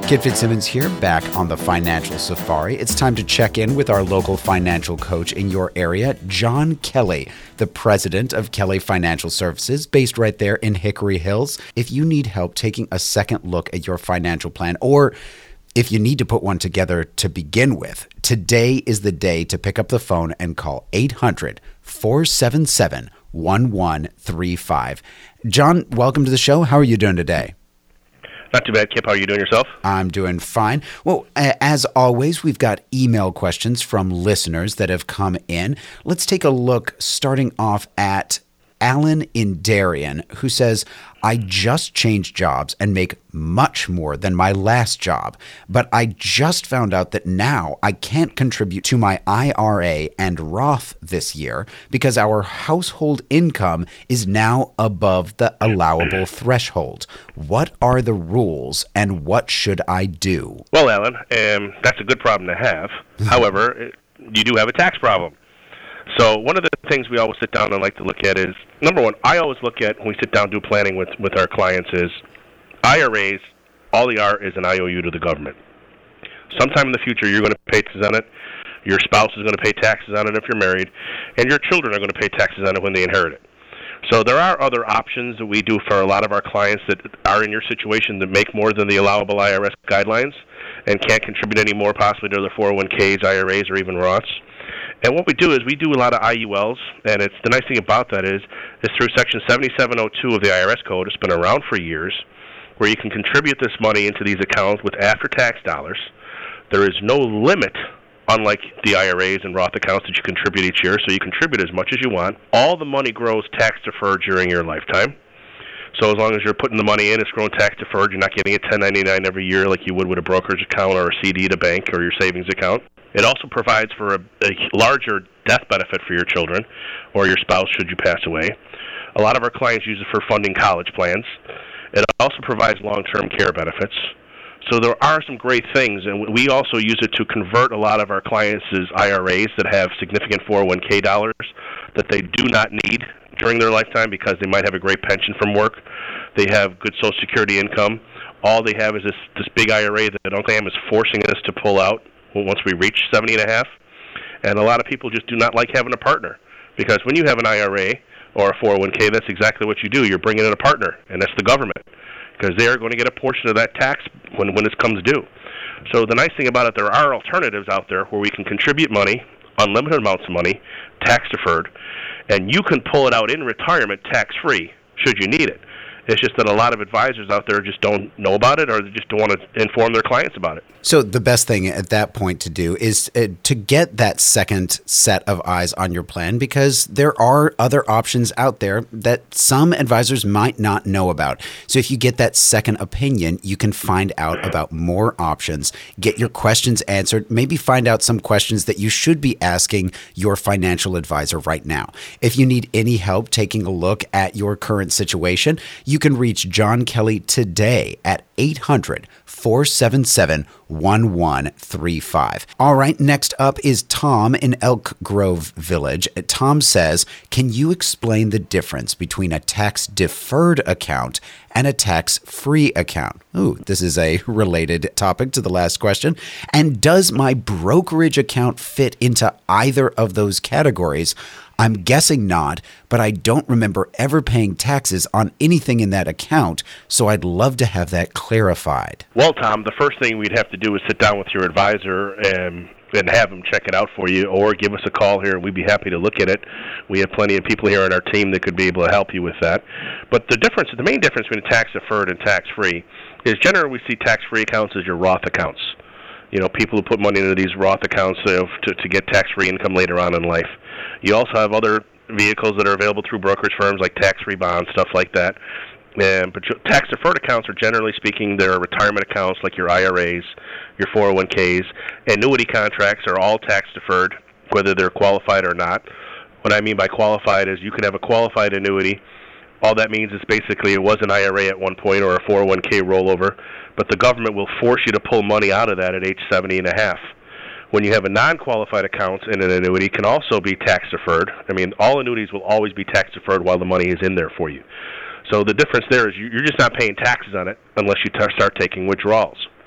Kit Fitzsimmons here, back on the Financial Safari. It's time to check in with our local financial coach in your area, John Kelly, the president of Kelly Financial Services, based right there in Hickory Hills. If you need help taking a second look at your financial plan, or if you need to put one together to begin with, today is the day to pick up the phone and call 800-477-1135. John, welcome to the show. How are you doing today? Not too bad, Kip. How are you doing yourself? I'm doing fine. Well, as always, we've got email questions from listeners that have come in. Let's take a look, starting off at Alan in Darien, who says, I just changed jobs and make much more than my last job, but I just found out that now I can't contribute to my IRA and Roth this year because our household income is now above the allowable threshold. What are the rules and what should I do? Well, Alan, that's a good problem to have. However, you do have a tax problem. So one of the things we always sit down and like to look at is, number one, I always look at when we sit down and do planning with our clients is IRAs, all they are is an IOU to the government. Sometime in the future, you're going to pay taxes on it. Your spouse is going to pay taxes on it if you're married. And your children are going to pay taxes on it when they inherit it. So there are other options that we do for a lot of our clients that are in your situation that make more than the allowable IRS guidelines and can't contribute any more possibly to their 401ks, IRAs, or even Roths. And what we do is we do a lot of IULs, and it's the nice thing about that is through Section 7702 of the IRS Code. It's been around for years, where you can contribute this money into these accounts with after-tax dollars. There is no limit, unlike the IRAs and Roth accounts that you contribute each year, so you contribute as much as you want. All the money grows tax-deferred during your lifetime. So as long as you're putting the money in, it's growing tax-deferred. You're not getting a 1099 every year like you would with a brokerage account or a CD at a bank or your savings account. It also provides for a larger death benefit for your children or your spouse should you pass away. A lot of our clients use it for funding college plans. It also provides long-term care benefits. So there are some great things, and we also use it to convert a lot of our clients' IRAs that have significant 401k dollars that they do not need during their lifetime because they might have a great pension from work. They have good Social Security income. All they have is this big IRA that Uncle Sam is forcing us to pull out once we reach 70 and a half. And a lot of people just do not like having a partner because when you have an IRA or a 401k, that's exactly what you do. You're bringing in a partner, and that's the government because they are going to get a portion of that tax when it comes due. So the nice thing about it, there are alternatives out there where we can contribute money, unlimited amounts of money, tax-deferred, and you can pull it out in retirement tax-free should you need it. It's just that a lot of advisors out there just don't know about it or they just don't want to inform their clients about it. So the best thing at that point to do is to get that second set of eyes on your plan because there are other options out there that some advisors might not know about. So if you get that second opinion, you can find out about more options, get your questions answered, maybe find out some questions that you should be asking your financial advisor right now. If you need any help taking a look at your current situation, you can reach John Kelly today at 800-477-1135. All right, next up is Tom in Elk Grove Village. Tom says, can you explain the difference between a tax-deferred account and a tax-free account? Ooh, this is a related topic to the last question. And does my brokerage account fit into either of those categories? I'm guessing not, but I don't remember ever paying taxes on anything in that account, so I'd love to have that clarified. Well, Tom, the first thing we'd have to do is sit down with your advisor and have them check it out for you, or give us a call here, and we'd be happy to look at it. We have plenty of people here on our team that could be able to help you with that. But the main difference between tax-deferred and tax-free is generally we see tax-free accounts as your Roth accounts. You know, people who put money into these Roth accounts to get tax-free income later on in life. You also have other vehicles that are available through brokerage firms like tax-free bonds, stuff like that. But tax-deferred accounts are generally speaking, they're retirement accounts like your IRAs, your 401ks. Annuity contracts are all tax-deferred, whether they're qualified or not. What I mean by qualified is you can have a qualified annuity. All that means is basically it was an IRA at one point or a 401k rollover, but the government will force you to pull money out of that at age 70 and a half. When you have a non-qualified account in an annuity, can also be tax-deferred. I mean, all annuities will always be tax-deferred while the money is in there for you. So the difference there is you're just not paying taxes on it unless you start taking withdrawals.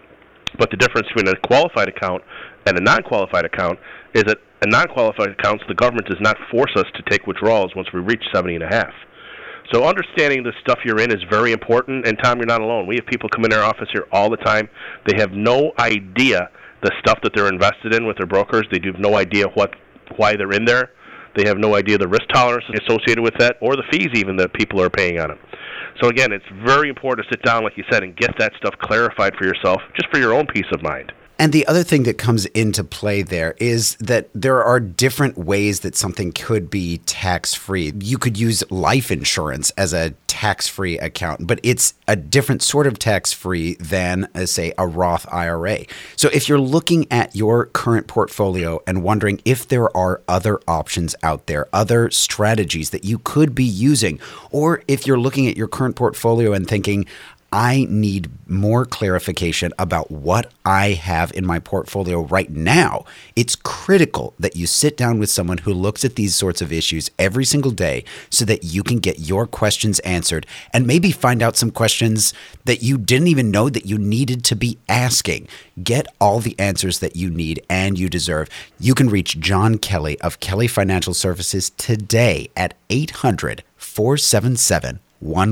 But the difference between a qualified account and a non-qualified account is that a non-qualified account, the government does not force us to take withdrawals once we reach 70.5. So understanding the stuff you're in is very important. And Tom, you're not alone. We have people come in our office here all the time. They have no idea the stuff that they're invested in with their brokers. They have no idea why they're in there. They have no idea the risk tolerance associated with that, or the fees even that people are paying on it. So again, it's very important to sit down, like you said, and get that stuff clarified for yourself, just for your own peace of mind. And the other thing that comes into play there is that there are different ways that something could be tax-free. You could use life insurance as a tax-free account, but it's a different sort of tax-free than, say, a Roth IRA. So if you're looking at your current portfolio and wondering if there are other options out there, other strategies that you could be using, or if you're looking at your current portfolio and thinking, I need more clarification about what I have in my portfolio right now, it's critical that you sit down with someone who looks at these sorts of issues every single day so that you can get your questions answered and maybe find out some questions that you didn't even know that you needed to be asking. Get all the answers that you need and you deserve. You can reach John Kelly of Kelly Financial Services today at 800-477-1135.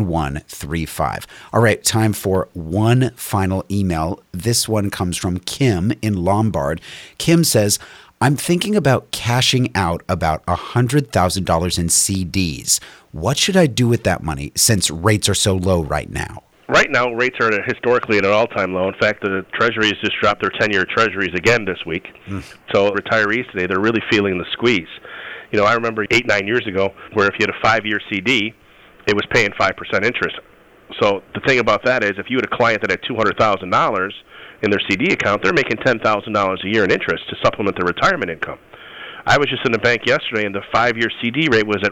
All right, time for one final email. This one comes from Kim in Lombard. Kim says, I'm thinking about cashing out about $100,000 in CDs. What should I do with that money since rates are so low right now? Right now, rates are historically at an all-time low. In fact, the Treasuries just dropped their 10-year Treasuries again this week. So retirees today, they're really feeling the squeeze. You know, I remember 8-9 years ago where if you had a 5-year CD, it was paying 5% interest. So the thing about that is if you had a client that had $200,000 in their CD account, they're making $10,000 a year in interest to supplement their retirement income. I was just in the bank yesterday, and the 5-year CD rate was at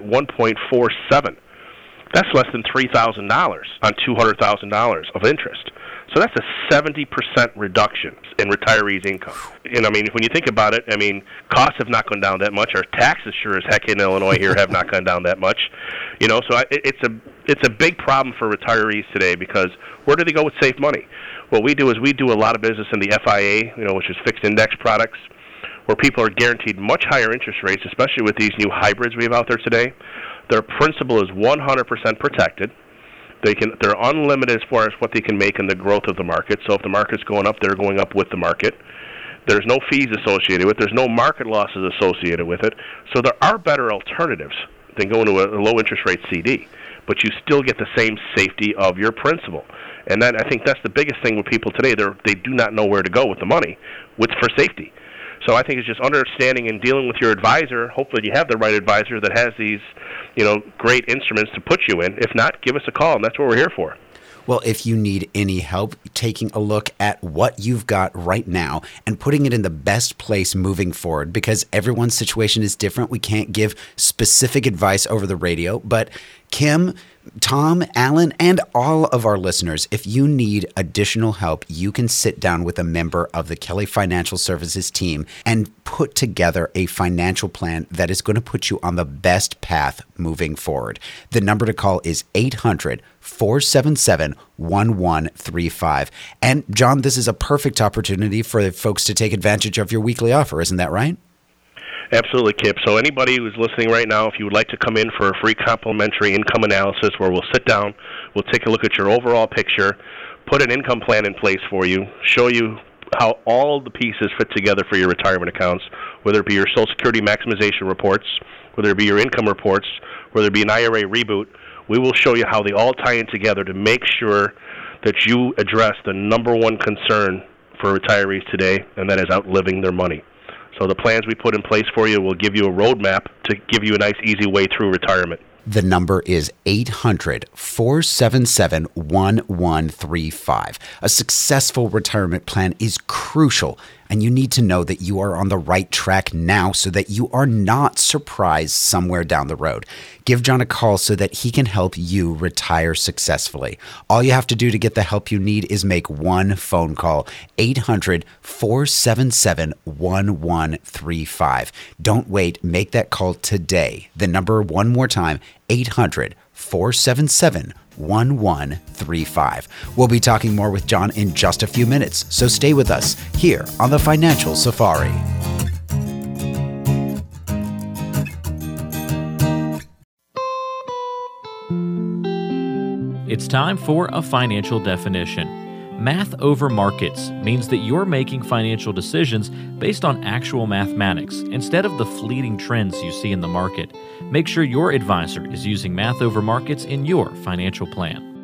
1.47. That's less than $3,000 on $200,000 of interest. So that's a 70% reduction in retirees' income. And I mean, when you think about it, I mean, costs have not gone down that much. Our taxes, sure as heck in Illinois here, have not gone down that much. You know, so it's a big problem for retirees today because where do they go with safe money? What we do is we do a lot of business in the FIA, you know, which is fixed index products, where people are guaranteed much higher interest rates, especially with these new hybrids we have out there today. Their principal is 100% protected. They're unlimited as far as what they can make in the growth of the market. So if the market's going up, they're going up with the market. There's no fees associated with it. There's no market losses associated with it. So there are better alternatives than going to a low interest rate CD, but you still get the same safety of your principal. And I think that's the biggest thing with people today. They do not know where to go with the money for safety. So I think it's just understanding and dealing with your advisor. Hopefully you have the right advisor that has these, you know, great instruments to put you in. If not, give us a call, and that's what we're here for. Well, if you need any help taking a look at what you've got right now and putting it in the best place moving forward, because everyone's situation is different. We can't give specific advice over the radio, but Kim, Tom, Alan, and all of our listeners, if you need additional help, you can sit down with a member of the Kelly Financial Services team and put together a financial plan that is going to put you on the best path moving forward. The number to call is 800-477-1135. And John, this is a perfect opportunity for folks to take advantage of your weekly offer, isn't that right? Absolutely, Kip. So anybody who's listening right now, if you would like to come in for a free complimentary income analysis where we'll sit down, we'll take a look at your overall picture, put an income plan in place for you, show you how all the pieces fit together for your retirement accounts, whether it be your Social Security maximization reports, whether it be your income reports, whether it be an IRA reboot, we will show you how they all tie in together to make sure that you address the number one concern for retirees today, and that is outliving their money. So the plans we put in place for you will give you a roadmap to give you a nice, easy way through retirement. The number is 800-477-1135. A successful retirement plan is crucial, and you need to know that you are on the right track now so that you are not surprised somewhere down the road. Give John a call so that he can help you retire successfully. All you have to do to get the help you need is make one phone call, 800-477-1135. Don't wait. Make that call today. The number one more time, 800-477-1135. 1135. We'll be talking more with John in just a few minutes, so stay with us here on the Financial Safari. It's time for a financial definition. Math over markets means that you're making financial decisions based on actual mathematics instead of the fleeting trends you see in the market. Make sure your advisor is using math over markets in your financial plan.